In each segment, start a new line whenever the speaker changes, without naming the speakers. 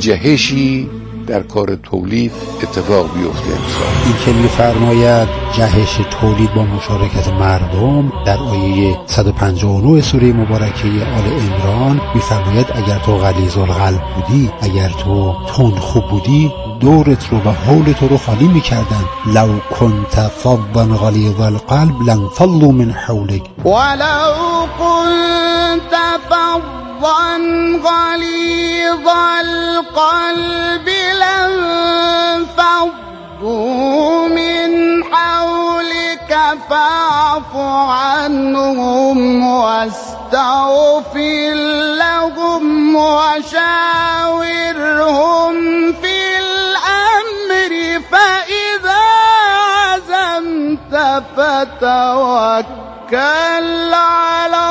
جهشی در کار تولید اتفاق بیفته.
این که می‌فرماید جهش تولید با مشارکت مردم در آیه 159 سوره مبارکه آل عمران می‌فرماید اگر تو غلیظ القلب بودی، اگر تو تندخو بودی، دورت رو و حول تو رو خالی می‌کردن. لو كنت فظا غلیظ القلب لانفضوا من حولك
ولو كنت فظا غلیظ القلب لانفضوا من حولك فاعف عنهم واستغفر لهم وشاورهم في الأمر فإذا عزمت فتوكل على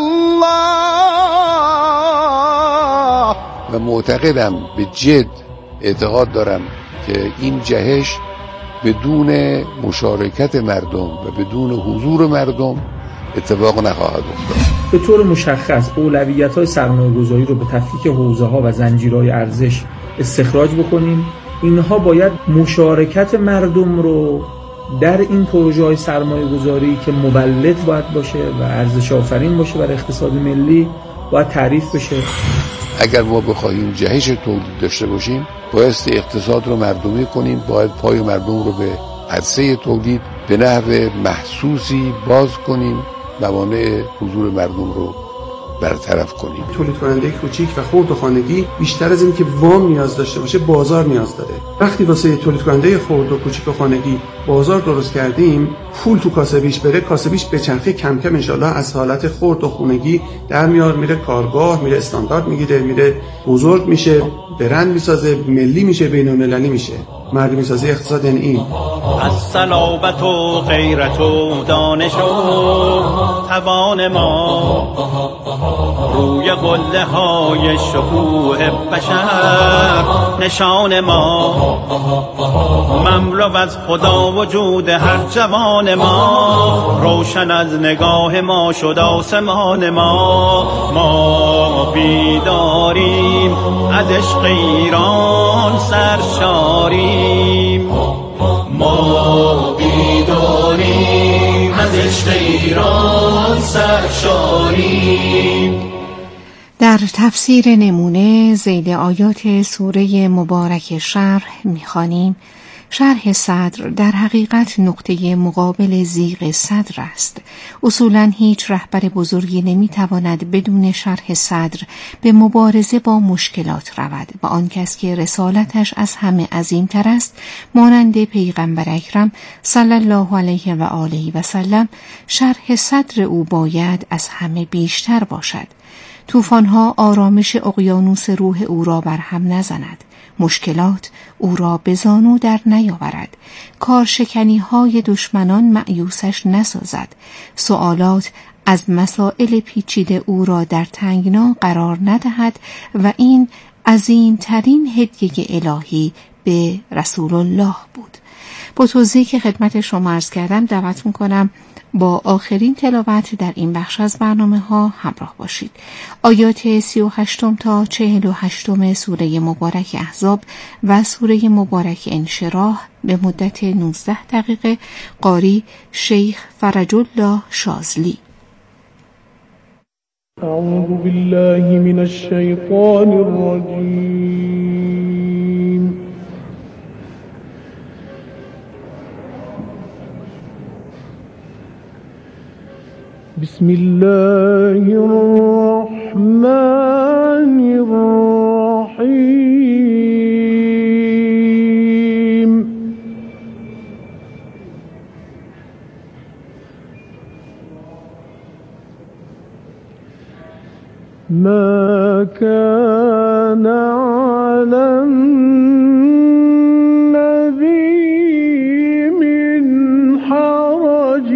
الله.
و معتقدم به جد اعتقاد دارم که این جهش بدون مشارکت مردم و بدون حضور مردم اتفاق نخواهد افتاد.
به طور مشخص اولویت‌های سرمایه‌گذاری رو به تفکیک حوزه‌ها و زنجیرهای ارزش استخراج بکنیم. اینها باید مشارکت مردم رو در این پروژه‌های سرمایه‌گذاری که مولد باید باشه و ارزش آفرین باشه برای اقتصاد ملی باید تعریف بشه.
اگر ما بخواهیم جهش تولید داشته باشیم، بایستی اقتصاد رو مردمی کنیم، باید پای مردم رو به عرصه تولید به نحو محسوسی باز کنیم، موانع حضور مردم رو برطرف کنیم.
تولید کننده کوچیک و خرد و خانگی بیشتر از این که وام نیاز داشته باشه بازار نیاز داره. وقتی واسه تولید کننده خرد و کوچیک و خانگی بازار درست کردیم، پول تو کاسبیش بره، کاسبیش بچرخه، کم کم انشالله از حالت خرد و خانگی در میاد، میره کارگاه، میره استاندارد میگیره، میره بزرگ میشه، برند میسازه، ملی میشه، بین‌المللی میشه. مردمی سازی اقتصاد یعنی این.
از صلابت و غیرت و دانش و توان ما روی قله های شکوه بشر نشان ما مملو از خدا وجود هر جوان ما روشن از نگاه ما شد آسمان ما بیداریم از عشق ایران سرشاریم ما بیداریم از عشق ایران سرشاریم.
در تفسیر نمونه ذیل آیات سوره مبارک شرح می‌خوانیم: شرح صدر در حقیقت نقطه مقابل ضیق صدر است. اصولاً هیچ رهبر بزرگی نمیتواند بدون شرح صدر به مبارزه با مشکلات رود و آن کس که رسالتش از همه عظیمتر است مانند پیغمبر اکرم صلی الله علیه و آله و سلم شرح صدر او باید از همه بیشتر باشد. طوفان‌ها آرامش اقیانوس روح او را برهم نزند، مشکلات او را به زانو در نیاورد، کارشکنی‌های دشمنان مأیوسش نسازد، سوالات از مسائل پیچیده او را در تنگنا قرار ندهد و این عظیم‌ترین هدیه الهی به رسول الله بود. با توضیحی که خدمت شما عرض کردم دعوت می‌کنم با آخرین تلاوت در این بخش از برنامه ها همراه باشید. آیات 38 تا 48 سوره مبارک احزاب و سوره مبارک انشراح به مدت 19 دقیقه. قاری شیخ فرج الله شاذلی.
اعوذ بالله من الشیطان الرجیم. بسم الله الرحمن الرحیم. ما كان على النبي من حرج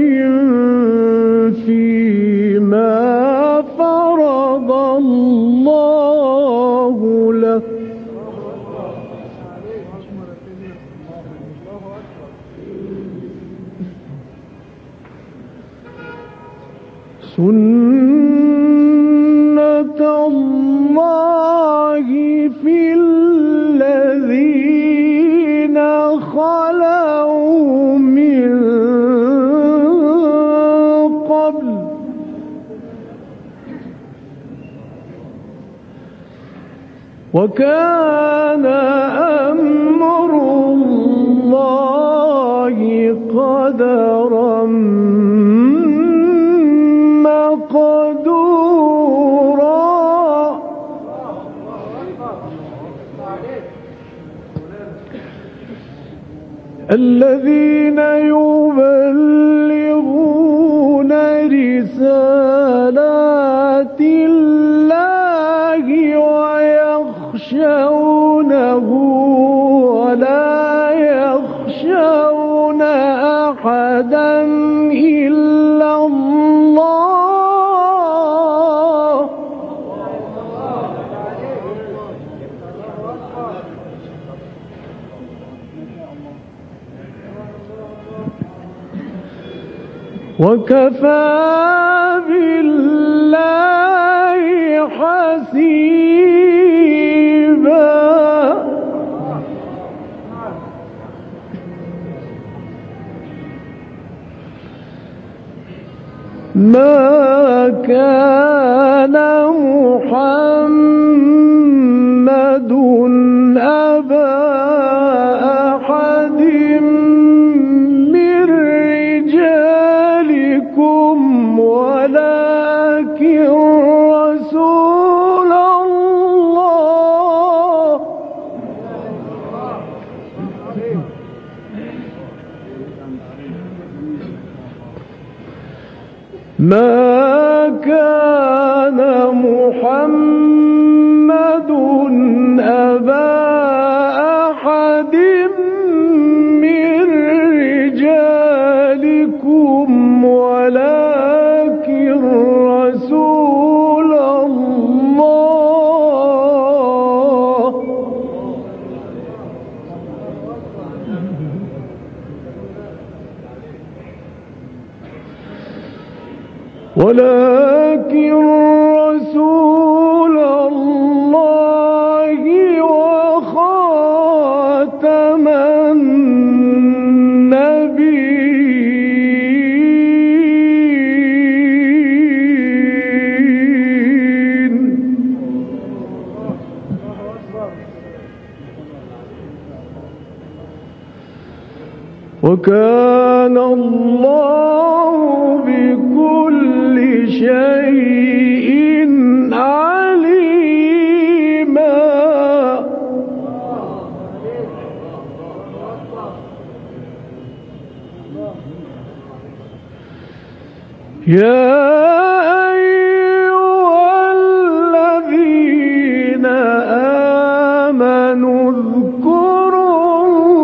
فيما فرض الله له سنة الله في وكان أمر الله قدرا مقدورا. الذين يبلغون رسالات الله ويخشونه ولا يخشون أحدا إلا الله. وكفى بالله حسيبا. ما كان محمد أبا أحد من رجالكم ولكن رسول الله. ما كان محمد أبا أحد من رجالكم ولكن رسول الله. ولكن رسول الله وخاتم النبيين. وكان الله بكل شيء عليما. يا أيها الذين آمنوا اذكروا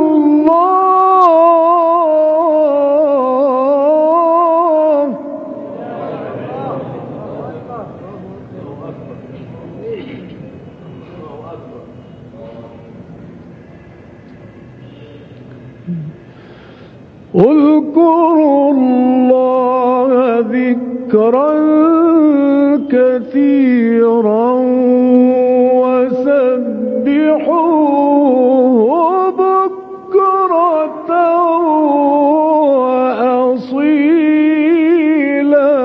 الله اذكروا الله ذكرا كثيرا وسبحوه بكرة وأصيلا.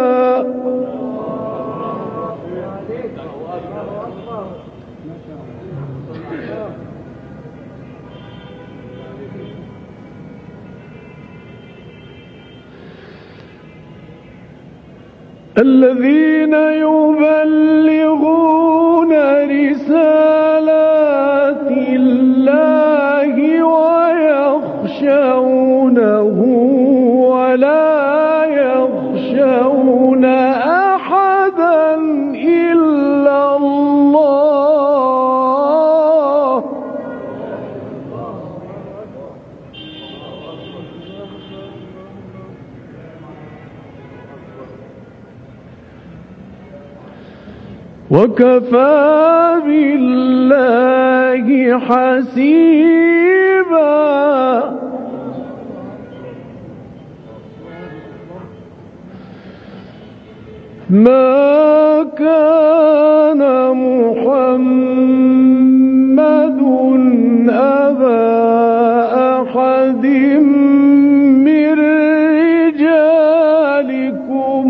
الذين يبلغون رسالات الله ويخشونه ولا يخشون أحدا إلا الله. وكفى بالله حسيبا. ما كان محمد أبا أحد من رجالكم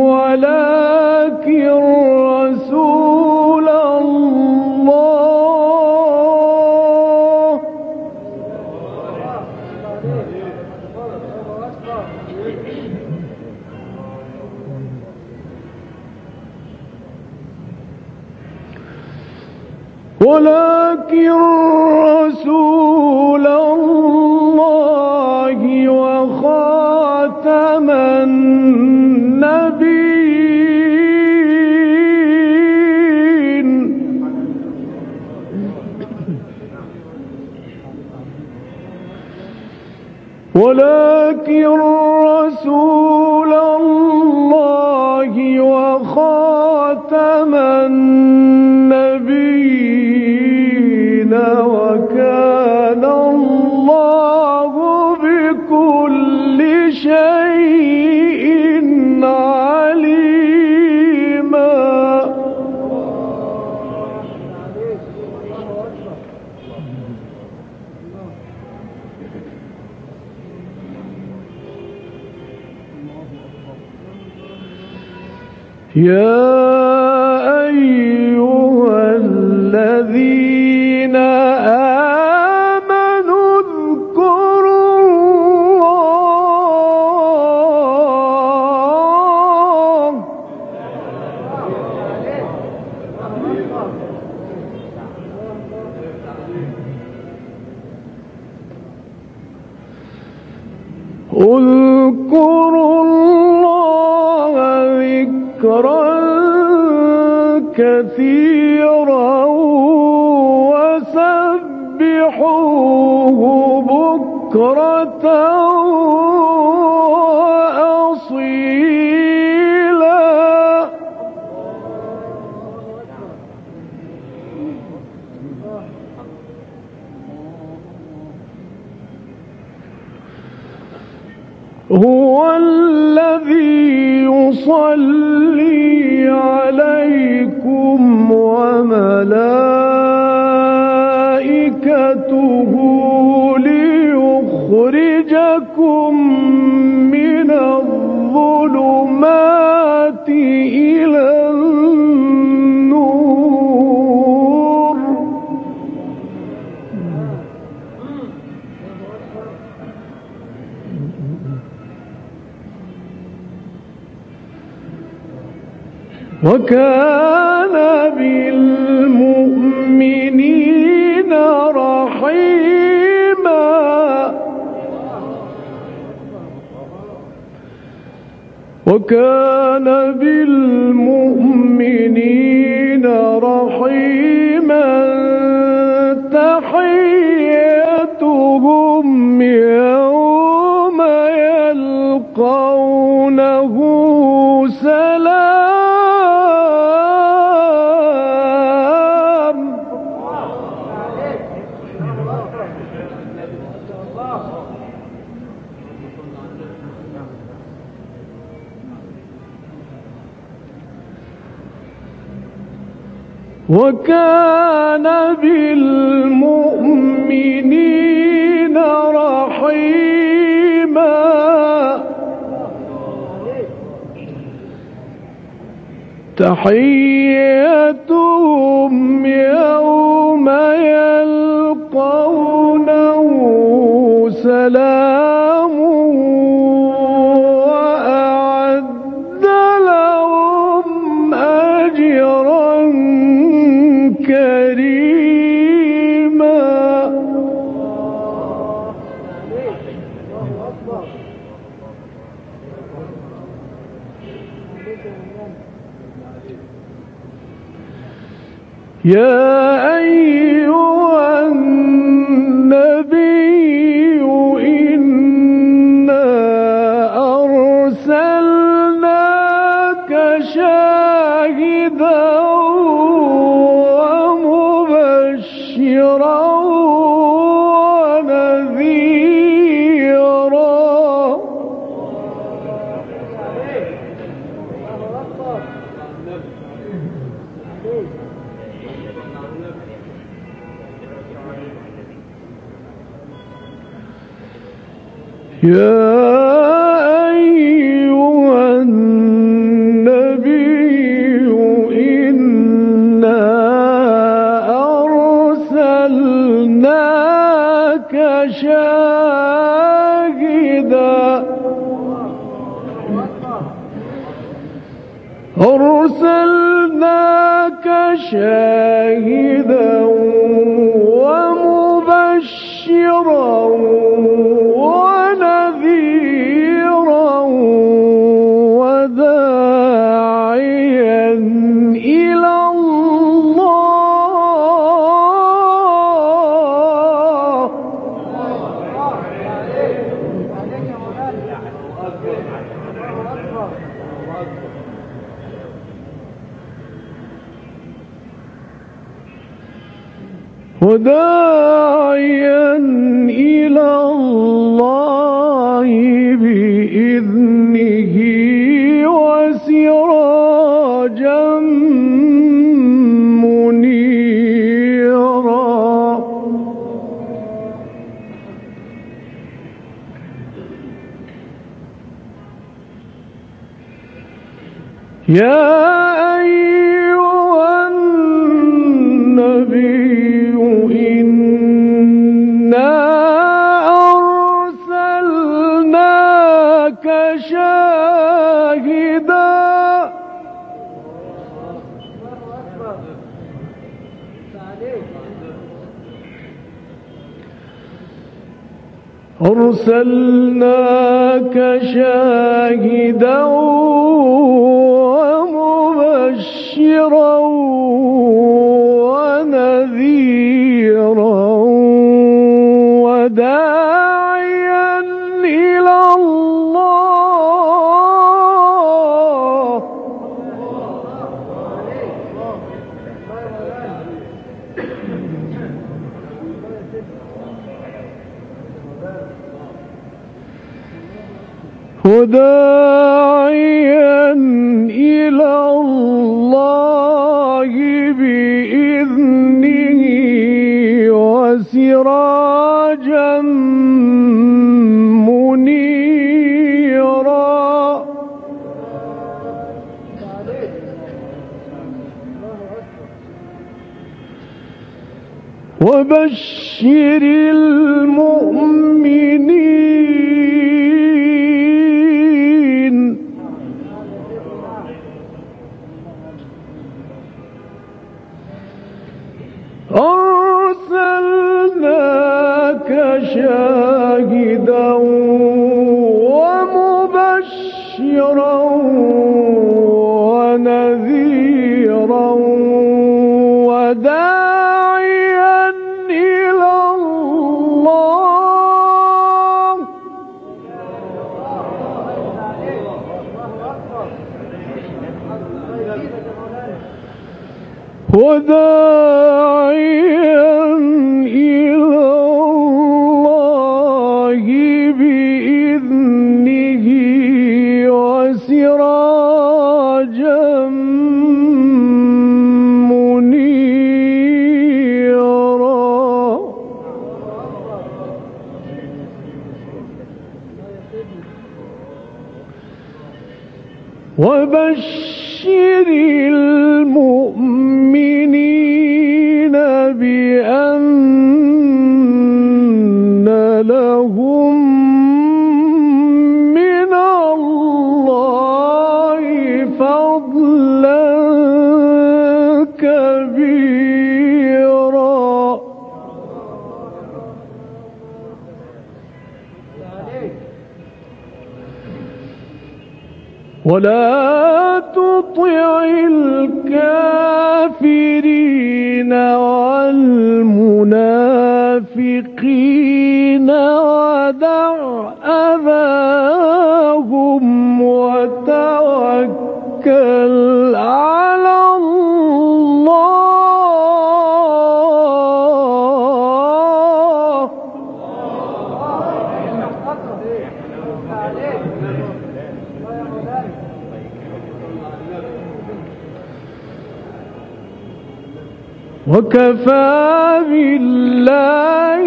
ولكن رسول الله ولكن رسول الله وخاتم النبيين ولكن رسول الله وخاتم النبيين وكان الله بكل شيء عليما. يا أيها الذين آمنوا اذكروا الله اذكروا الله ذكرا كثيرا وسبحوه بكرة وأصيلا. هو الذي يصلي عليكم وملائكته ليخرجكم من الظلمات إلى النور. وكان بالمؤمنين رحيما. وكان بالمؤمنين رحيما. تحيتهم يوم يلقونه سلام. وكان بالمؤمنين رحيما. تحيتهم يوم يلقونه سلام وأعد لهم أجرا كريما. يا أيها النبي إنا أرسلناك شاهدا ومبشرا ونذيرا. يا أيها النبي إنا أرسلناك شاهدا أرسلناك شاهدا ومبشرا ونذيرا وداعيا إلى الله. وداعيا إلى الله بإذنه وسراجا منيرا. يا أيها النبي أرسلناك شاهدا ومبشرا ونذيرا وداعيا إلى الله. وداعيا إلى الله بإذنه وسراجا منيرا. وبشر المؤمنين. أرسلناك شاهدا ومبشرا ونذيرا وداعيا إلى الله. وداعيا إلى الله بإذنه وسراجا منيرا. وبشر المؤمنين بأن لهم من الله فضلا كبيرا. ولا تطع الكافرين والمنافقين ودع أذاهم وتوكل على الله. وكفى بالله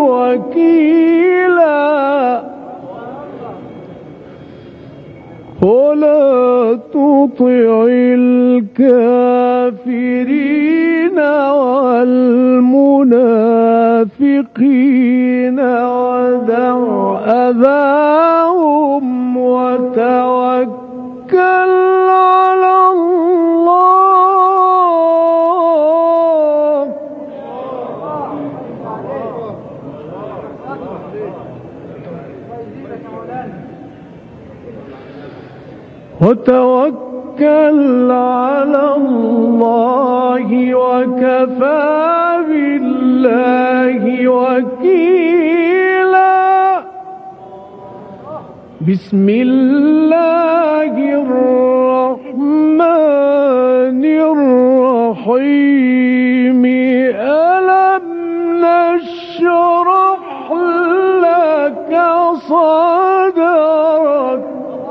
وكيلا. ولا تطع الكافرين والمنافقين ودع أذاهم وتوكل على الله. وتوكل على الله وكفى بالله وكيلا. بسم الله الرحمن الرحيم. ألم نشرح لك صدرك.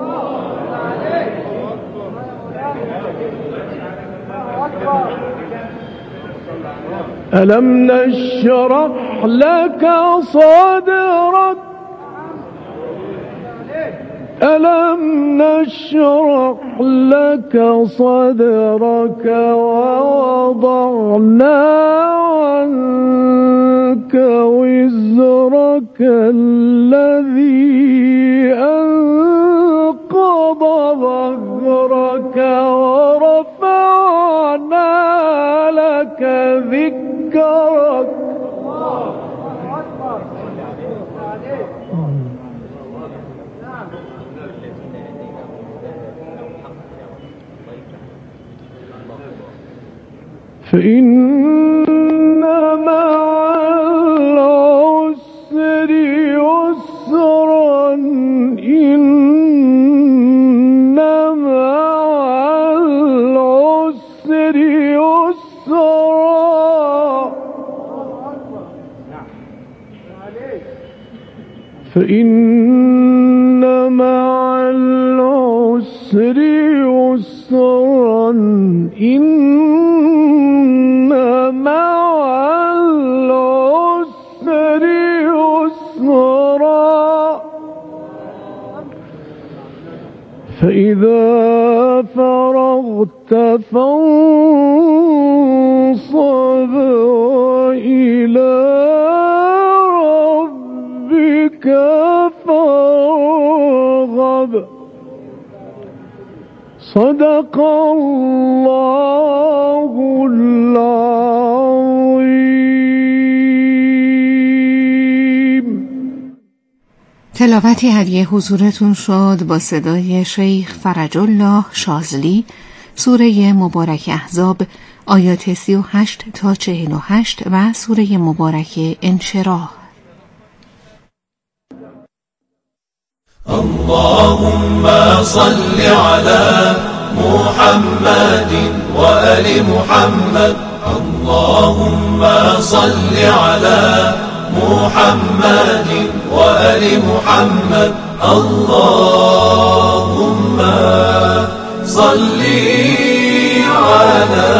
ألم نشرح لك صدرك. ألم نشرح لك صدرك ووضعنا عنك وزرك الذي أنقض ظهرك ورفعنا لك ذكرك. فإن مع العسر يسرا. إن مع العسر يسرا. فإن مع العسر يسرا. إن مع العسر يسرا. فإذا فرغت فانصب وإلى ربك فارغب. صدق الله العظیم.
تلاوتی هدیه حضورتون شد با صدای شیخ فرج الله شاذلی، سوره مبارک احزاب آیات 38 تا 48 و سوره مبارک انشراح.
اللهم صل على محمد وآل محمد. اللهم صل على محمد وآل محمد. اللهم صل على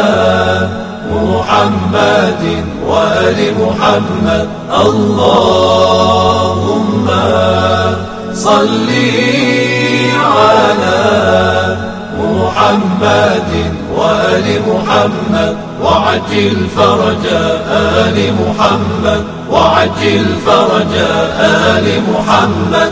محمد وآل محمد. اللهم صل على محمد وآل محمد وعجل فرج آل محمد وعجل فرج آل محمد.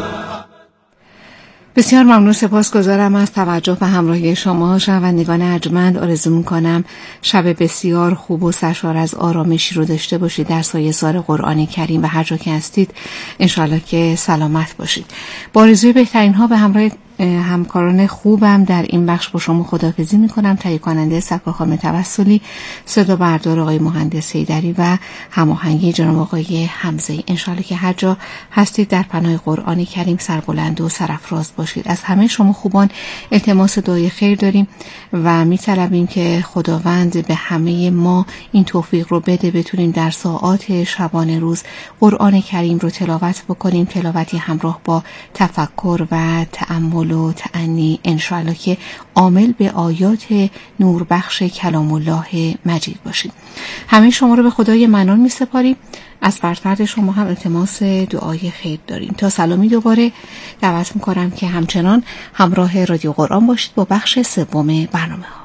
بسیار ممنون، سپاسگزارم از توجه و همراهی شما شنوندگان ارجمند. آرزو می‌کنم شب بسیار خوب و سرشار از آرامشی رو داشته باشید در سایه سار قرآن کریم و هر جا که هستید انشالله که سلامت باشید. با آرزوی بهترین ها به همراه همکاران خوبم در این بخش با شما خداحافظی میکنم. تهیه کننده سکا خانم توسلی، صدا بردار آقای مهندس حیدری و هماهنگی جناب آقای حمزه‌ای. انشالله که هر جا هستید در پناه قرآن کریم سربلند و سرافراز باشید. از همه شما خوبان التماس دعای خیر داریم و میطلبیم که خداوند به همه ما این توفیق رو بده بتونیم در ساعات شبانه روز قرآن کریم رو تلاوت بکنیم، تلاوتی همراه با تفکر و تأمل و تأنی، انشاءالله که عامل به آیات نوربخش کلام الله مجید باشید. همه شما رو به خدای منان می سپاریم. از فرد شما هم التماس دعای خیر داریم. تا سلامی دوباره دعوت میکنم که همچنان همراه رادیو قرآن باشید با بخش سوم برنامه ها.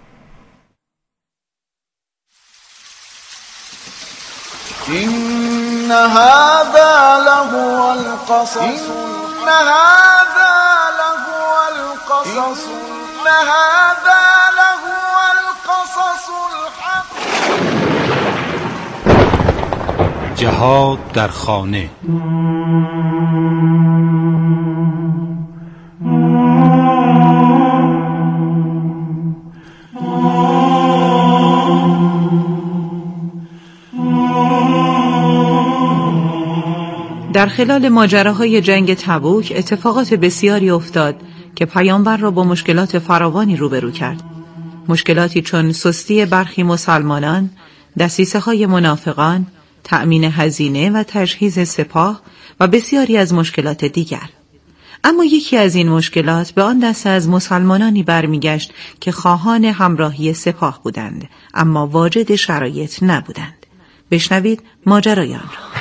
إن هذا لهو القصص إن هذا لهو القصص إن هذا لهو القصص الحق.
جهاد در خانه.
در خلال ماجراهای جنگ تبوک اتفاقات بسیاری افتاد که پیامبر را با مشکلات فراوانی روبرو کرد. مشکلاتی چون سستی برخی مسلمانان، دسیسه‌های منافقان، تأمین هزینه و تجهیز سپاه و بسیاری از مشکلات دیگر. اما یکی از این مشکلات به آن دسته از مسلمانانی برمیگشت که خواهان همراهی سپاه بودند اما واجد شرایط نبودند. بشنوید ماجرای آن را.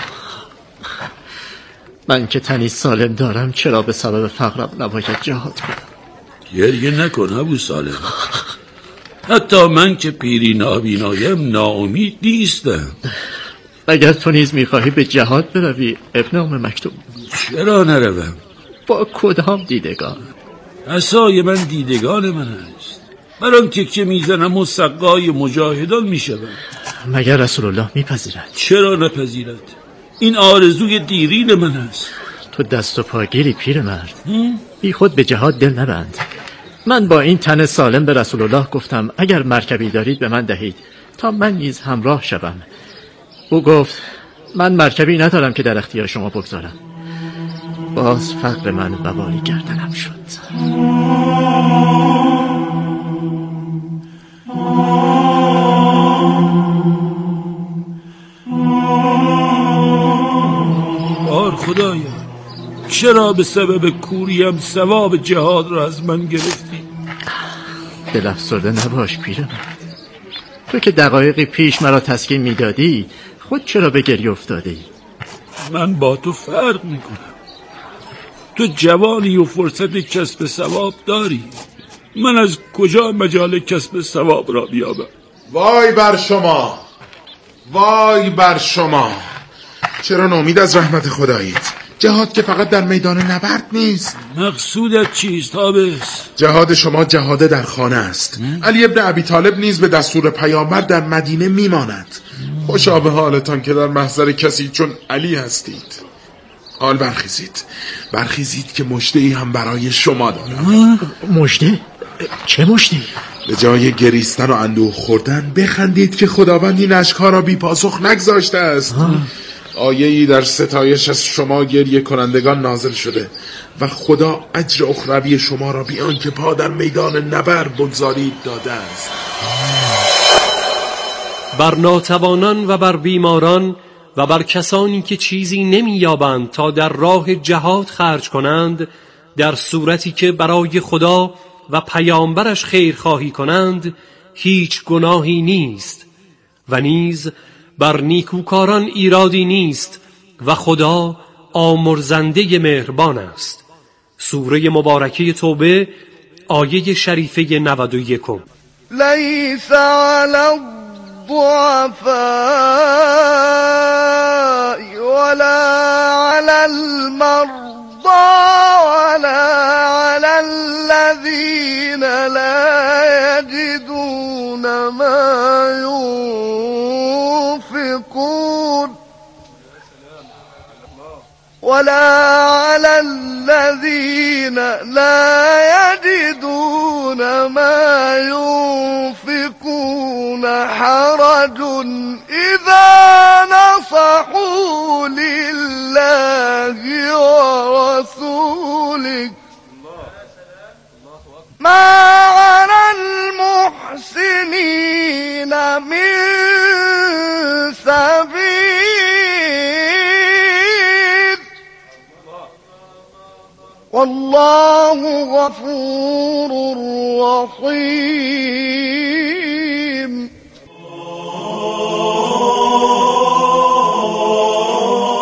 من که تنی سالم دارم چرا به سبب فقرم نباید جهاد کنم؟
گریه نکن ابو سالم. حتی من که پیری نابینایم ناامید نیستم.
اگر تو نیز میخواهی به جهاد بروی ابن ام مکتوم.
چرا نروم؟
با کدام دیدگان؟
عصای من دیدگان من است. بران تکه میزنم و سقای مجاهدان میشوم.
مگر رسول الله میپذیرد؟
چرا نپذیرد؟ این آرزوی دیرین من است.
تو دست و پاگیری پیر مرد. بی خود به جهاد دل نبند. من با این تن سالم به رسول الله گفتم اگر مرکبی دارید به من دهید تا من نیز همراه شوم. او گفت من مرکبی ندارم که در اختیار شما بگذارم. باز فقر من وبالی گردنم شد.
خدایا چرا به سبب کوریم ثواب جهاد را از من گرفتی؟
دل افسرده نباش پیرمرد. تو که دقایقی پیش مرا تسکین میدادی خود چرا به گریه افتادی؟
من با تو فرق میکنم. تو جوانی و فرصت کسب ثواب داری. من از کجا مجال کسب ثواب را بیابم؟
وای بر شما، وای بر شما. چرا ناامید از رحمت خدایید؟ جهاد که فقط در میدان نبرد نیست.
مقصودت چیست حابس؟
جهاد شما جهاد در خانه است. علی ابن ابی طالب نیز به دستور پیامبر در مدینه میماند. خوشا به حالتان که در محضر کسی چون علی هستید. حال برخیزید، برخیزید که مژده‌ای هم برای شما دارم.
مژده؟ چه مژده‌ای؟
به جای گریستن و اندوه خوردن بخندید که خداوند این اشک‌ها را بی پاسخ نگذاشته است. آیه‌ای در ستایش از شما گریه کنندگان نازل شده و خدا اجر اخروی شما را بی آنکه پا در میدان نبرد بگذارید داده است.
بر ناتوانان و بر بیماران و بر کسانی که چیزی نمی‌یابند تا در راه جهاد خرج کنند، در صورتی که برای خدا و پیامبرش خیرخواهی کنند هیچ گناهی نیست و نیز بر نیکوکاران ایرادی نیست و خدا آمرزنده مهربان است. سوره مبارکه توبه آیه شریفه 91.
لیس علی الضعفاء ولا علی المرضى ولا علی الذین لا یجدون ما ينفقون ولا على الذين لا يجدون ما ينفقون حرج إذا نصحوا لله ورسوله ما على المحسنين من سبيل والله غفور رحيم.